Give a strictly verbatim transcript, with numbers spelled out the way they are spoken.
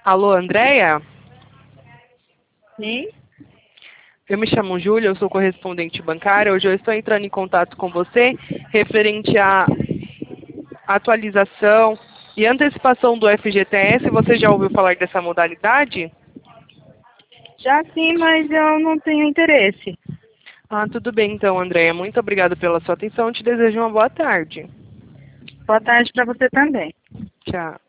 Alô, Andréia? Sim? Eu me chamo Júlia, eu sou correspondente bancária. Hoje eu estou entrando em contato com você referente à atualização e antecipação do F G T S. Você já ouviu falar dessa modalidade? Já sim, mas eu não tenho interesse. Ah, tudo bem então, Andréia. Muito obrigada pela sua atenção. Eu te desejo uma boa tarde. Boa tarde para você também. Tchau.